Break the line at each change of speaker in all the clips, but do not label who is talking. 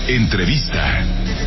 Entrevista.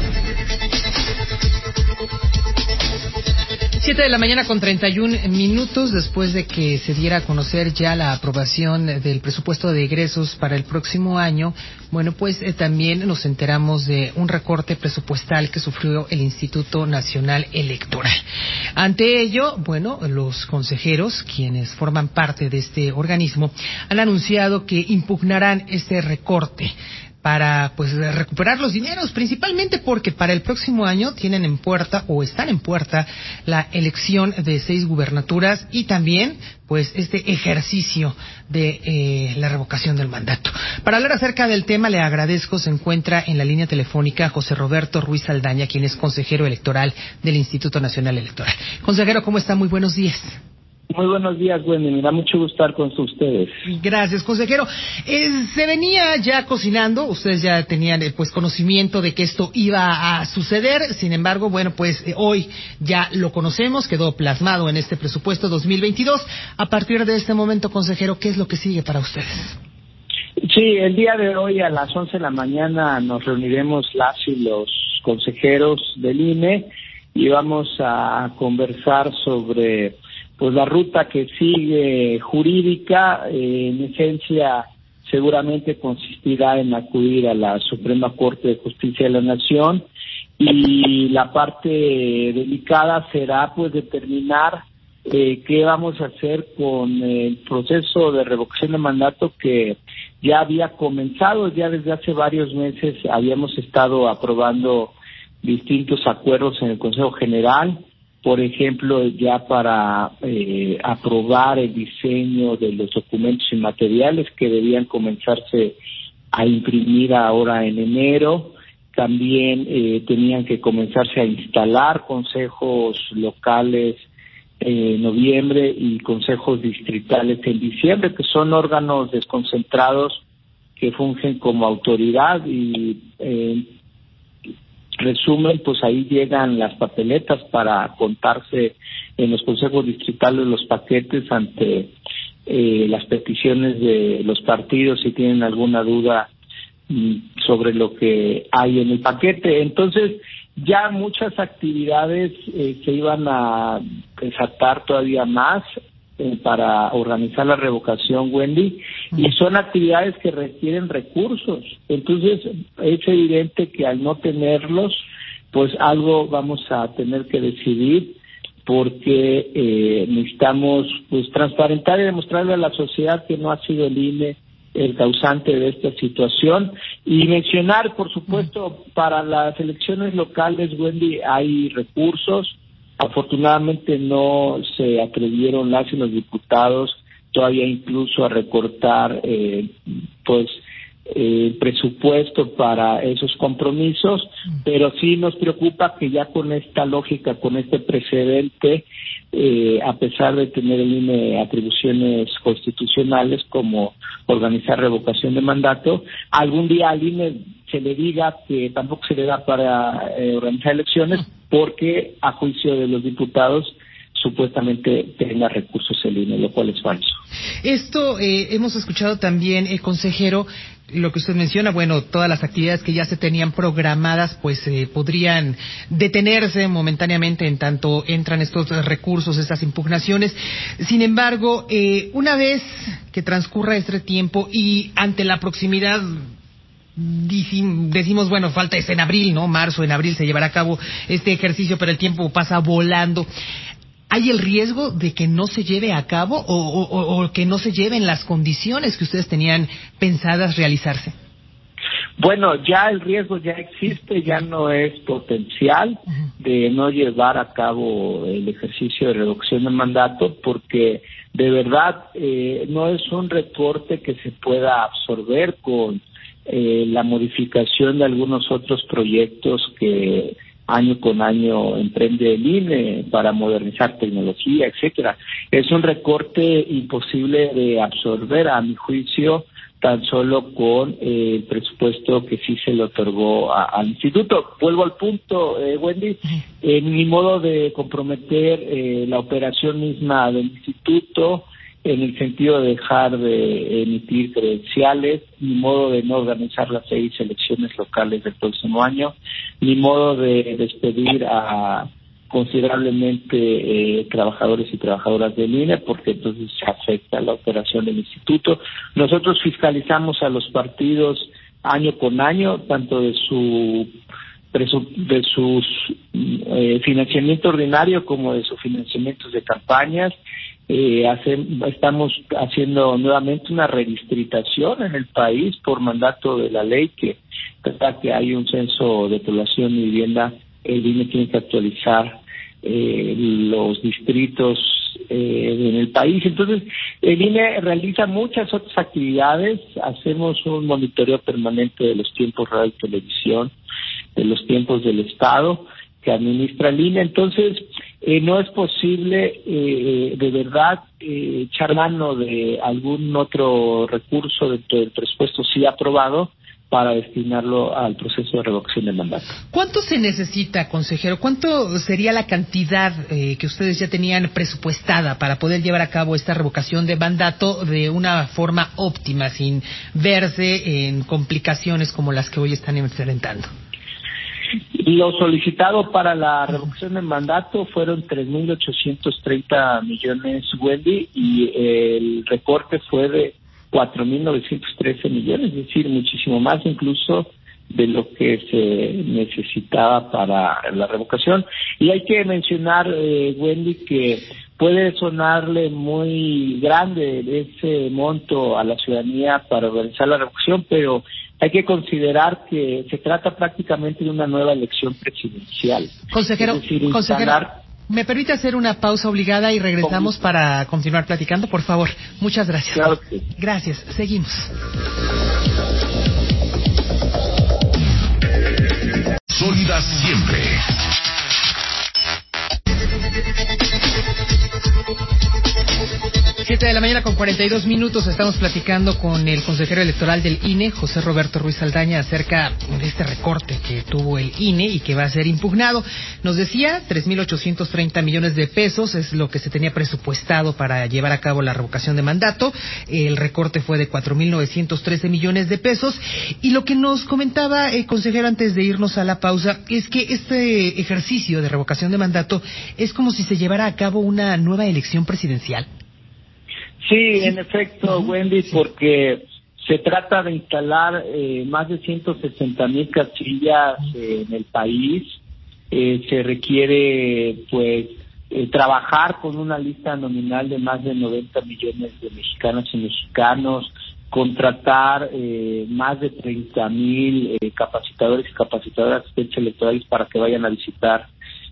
7:31 después de que se diera a conocer ya la aprobación del presupuesto de egresos para el próximo año. Bueno, pues también nos enteramos de un recorte presupuestal que sufrió el Instituto Nacional Electoral. Ante ello, bueno, los consejeros, quienes forman parte de este organismo, han anunciado que impugnarán este recorte para pues recuperar los dineros, principalmente porque para el próximo año tienen en puerta o están en puerta la elección de 6 gubernaturas y también pues este ejercicio de la revocación del mandato. Para hablar acerca del tema le agradezco, se encuentra en la línea telefónica José Roberto Ruiz Saldaña, quien es consejero electoral del Instituto Nacional Electoral. Consejero, ¿cómo está? Muy buenos días.
Muy buenos días, Wendy. Me da mucho gusto estar con ustedes.
Gracias, consejero. Se venía ya cocinando, ustedes ya tenían pues conocimiento de que esto iba a suceder. Sin embargo, bueno, pues hoy ya lo conocemos, quedó plasmado en este presupuesto 2022. A partir de este momento, consejero, ¿qué es lo que sigue para ustedes?
Sí, el día de hoy a las 11 de la mañana nos reuniremos las y los consejeros del INE y vamos a conversar sobre pues la ruta que sigue jurídica. En esencia seguramente consistirá en acudir a la Suprema Corte de Justicia de la Nación y la parte delicada será pues determinar qué vamos a hacer con el proceso de revocación de mandato que ya había comenzado. Ya desde hace varios meses habíamos estado aprobando distintos acuerdos en el Consejo General. Por ejemplo, ya para aprobar el diseño de los documentos y materiales que debían comenzarse a imprimir ahora en enero. También tenían que comenzarse a instalar consejos locales en noviembre y consejos distritales en diciembre, que son órganos desconcentrados que fungen como autoridad y resumen, pues ahí llegan las papeletas para contarse en los consejos distritales los paquetes ante las peticiones de los partidos si tienen alguna duda sobre lo que hay en el paquete. Entonces, ya muchas actividades se iban a desatar todavía más para organizar la revocación, Wendy, y son actividades que requieren recursos. Entonces, es evidente que al no tenerlos, pues algo vamos a tener que decidir, porque necesitamos pues transparentar y demostrarle a la sociedad que no ha sido el INE el causante de esta situación. Y mencionar, por supuesto, para las elecciones locales, Wendy, hay recursos. Afortunadamente no se atrevieron las y los diputados todavía incluso a recortar el presupuesto para esos compromisos, pero sí nos preocupa que ya con esta lógica, con este precedente, a pesar de tener el INE atribuciones constitucionales como organizar revocación de mandato, algún día al INE se le diga que tampoco se le da para organizar elecciones porque a juicio de los diputados supuestamente tenga recursos el INE, lo cual es falso.
Esto hemos escuchado también, consejero, lo que usted menciona, bueno, todas las actividades que ya se tenían programadas pues podrían detenerse momentáneamente en tanto entran estos recursos, estas impugnaciones. Sin embargo, una vez que transcurra este tiempo y ante la proximidad, decimos, bueno, falta es en abril, ¿no? Marzo, en abril se llevará a cabo este ejercicio, pero el tiempo pasa volando. ¿Hay el riesgo de que no se lleve a cabo o que no se lleve en las condiciones que ustedes tenían pensadas realizarse?
Bueno, ya el riesgo ya existe, ya no es potencial de no llevar a cabo el ejercicio de reducción de mandato, porque de verdad no es un recorte que se pueda absorber con la modificación de algunos otros proyectos que año con año emprende el INE para modernizar tecnología, etcétera. Es un recorte imposible de absorber, a mi juicio, tan solo con el presupuesto que sí se le otorgó al instituto. Vuelvo al punto, Wendy, ni modo de comprometer la operación misma del instituto, en el sentido de dejar de emitir credenciales, ni modo de no organizar las 6 elecciones locales del próximo año, ni modo de despedir a considerablemente trabajadores y trabajadoras del INE, porque entonces se afecta la operación del instituto. Nosotros fiscalizamos a los partidos año con año, tanto de su financiamiento ordinario como de sus financiamientos de campañas. Estamos haciendo nuevamente una redistritación en el país por mandato de la ley, que trata que hay un censo de población y vivienda. El INE tiene que actualizar los distritos en el país. Entonces, el INE realiza muchas otras actividades. Hacemos un monitoreo permanente de los tiempos radio y televisión, de los tiempos del Estado que administra el INE. Entonces, no es posible de verdad echar mano de algún otro recurso dentro del presupuesto sí aprobado para destinarlo al proceso de revocación de mandato.
¿Cuánto se necesita, consejero? ¿Cuánto sería la cantidad que ustedes ya tenían presupuestada para poder llevar a cabo esta revocación de mandato de una forma óptima, sin verse en complicaciones como las que hoy están enfrentando?
Lo solicitado para la revocación de mandato fueron 3.830 millones, Wendy, y el recorte fue de 4.913 millones, es decir, muchísimo más incluso de lo que se necesitaba para la revocación. Y hay que mencionar, Wendy, que puede sonarle muy grande ese monto a la ciudadanía para organizar la revocación, pero hay que considerar que se trata prácticamente de una nueva elección presidencial.
Consejero,
es decir,
¿me permite hacer una pausa obligada y regresamos para continuar platicando, por favor? Muchas gracias.
Claro que sí.
Gracias, seguimos.
Sólidas siempre.
Siete de la mañana con 42 minutos. Estamos platicando con el consejero electoral del INE, José Roberto Ruiz Saldaña, acerca de este recorte que tuvo el INE y que va a ser impugnado. Nos decía 3.830 millones de pesos es lo que se tenía presupuestado para llevar a cabo la revocación de mandato. El recorte fue de 4.913 millones de pesos. Y lo que nos comentaba el consejero antes de irnos a la pausa es que este ejercicio de revocación de mandato es como si se llevara a cabo una nueva elección presidencial.
Sí, en efecto, Wendy, porque se trata de instalar más de 160,000 casillas en el país. Se requiere, pues, trabajar con una lista nominal de más de 90 millones de mexicanas y mexicanos, contratar más de 30,000 capacitadores y capacitadoras asistentes electorales para que vayan a visitar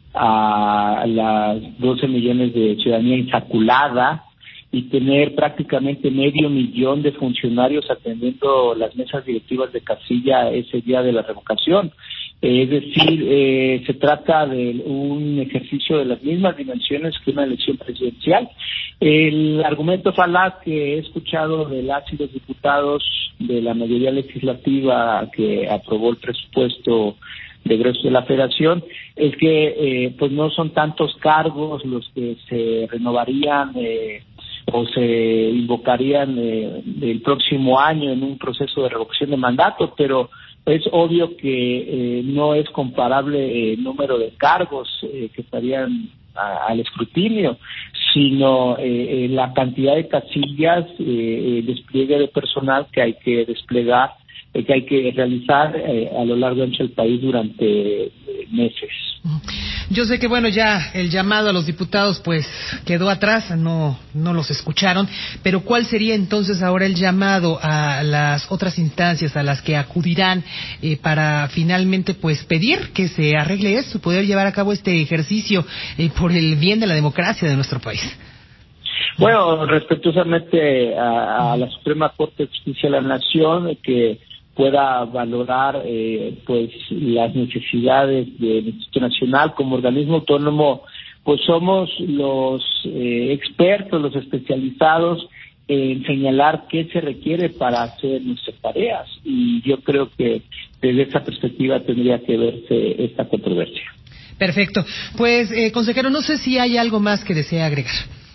a las 12 millones de ciudadanía insaculada, y tener prácticamente 500,000 de funcionarios atendiendo las mesas directivas de casilla ese día de la revocación. Es decir, se trata de un ejercicio de las mismas dimensiones que una elección presidencial. El argumento falaz que he escuchado de las y los diputados de la mayoría legislativa que aprobó el presupuesto de egresos de la Federación es que pues no son tantos cargos los que se renovarían o se invocarían el próximo año en un proceso de revocación de mandato, pero es obvio que no es comparable el número de cargos que estarían al escrutinio, sino la cantidad de casillas, el despliegue de personal que hay que desplegar, que hay que realizar a lo largo y ancho del país durante meses.
Yo sé que, bueno, ya el llamado a los diputados pues quedó atrás, no los escucharon, pero ¿cuál sería entonces ahora el llamado a las otras instancias a las que acudirán para finalmente pues pedir que se arregle esto, poder llevar a cabo este ejercicio por el bien de la democracia de nuestro país?
Bueno, respetuosamente a la Suprema Corte de Justicia de la Nación, que pueda valorar pues las necesidades del Instituto Nacional como organismo autónomo, pues somos los expertos, los especializados en señalar qué se requiere para hacer nuestras tareas, y yo creo que desde esa perspectiva tendría que verse esta controversia.
Perfecto. Pues, consejero, no sé si hay algo más que desea agregar.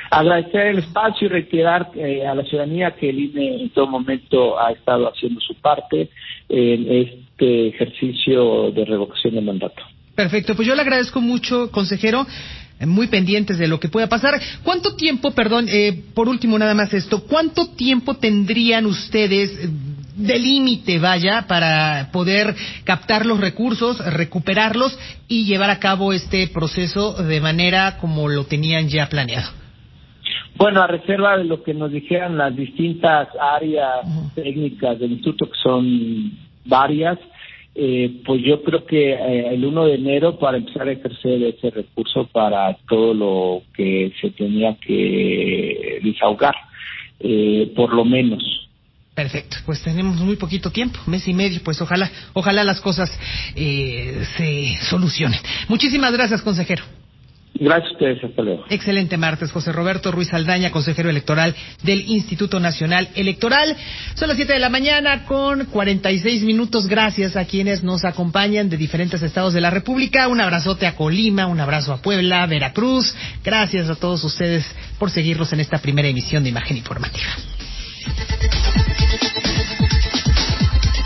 Agradecer el espacio y reiterar a la ciudadanía que el INE en todo momento ha estado haciendo su parte en este ejercicio de revocación de mandato.
Perfecto, pues yo le agradezco mucho, consejero, muy pendientes de lo que pueda pasar. ¿Cuánto tiempo, por último nada más esto, cuánto tiempo tendrían ustedes de límite, para poder captar los recursos, recuperarlos y llevar a cabo este proceso de manera como lo tenían ya planeado?
Bueno, a reserva de lo que nos dijeran las distintas áreas técnicas del instituto, que son varias, pues yo creo que el 1 de enero para empezar a ejercer ese recurso para todo lo que se tenía que desahogar, por lo menos.
Perfecto, pues tenemos muy poquito tiempo, mes y medio, pues ojalá las cosas se solucionen. Muchísimas gracias, consejero.
Gracias a ustedes, hasta luego.
Excelente martes, José Roberto Ruiz Saldaña, consejero electoral del Instituto Nacional Electoral. Son las 7 de la mañana con 46 minutos. Gracias a quienes nos acompañan de diferentes estados de la República. Un abrazote a Colima, un abrazo a Puebla, Veracruz. Gracias a todos ustedes por seguirnos en esta primera emisión de Imagen Informativa.